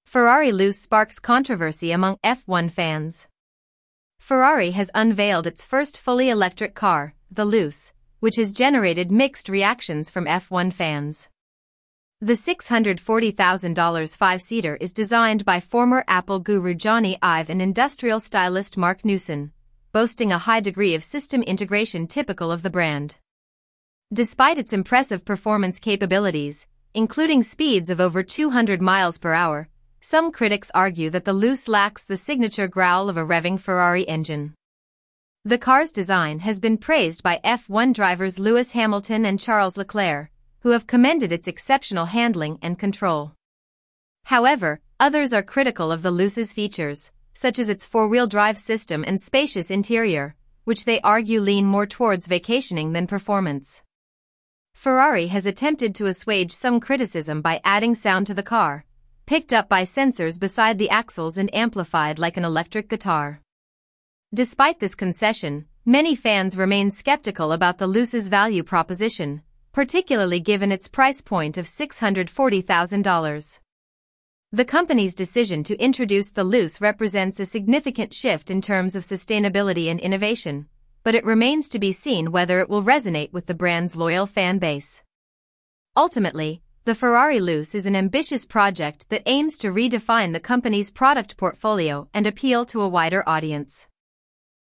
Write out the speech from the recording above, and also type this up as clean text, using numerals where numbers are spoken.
Ferrari Luce sparks controversy among F1 fans. Ferrari has unveiled its first fully electric car, the Luce, which has generated mixed reactions from F1 fans. The $640,000 five-seater is designed by former Apple guru Jony Ive and industrial stylist Mark Newson, boasting a high degree of system integration typical of the brand. Despite its impressive performance capabilities, including speeds of over 200 miles per hour, some critics argue that the Luce lacks the signature growl of a revving Ferrari engine. The car's design has been praised by F1 drivers Lewis Hamilton and Charles Leclerc, who have commended its exceptional handling and control. However, others are critical of the Luce's features, such as its four-wheel drive system and spacious interior, which they argue lean more towards vacationing than performance. Ferrari has attempted to assuage some criticism by adding sound to the car, picked up by sensors beside the axles and amplified like an electric guitar. Despite this concession, many fans remain skeptical about the Luce's value proposition, particularly given its price point of $640,000. The company's decision to introduce the Luce represents a significant shift in terms of sustainability and innovation, but it remains to be seen whether it will resonate with the brand's loyal fan base. Ultimately, the Ferrari Luce is an ambitious project that aims to redefine the company's product portfolio and appeal to a wider audience.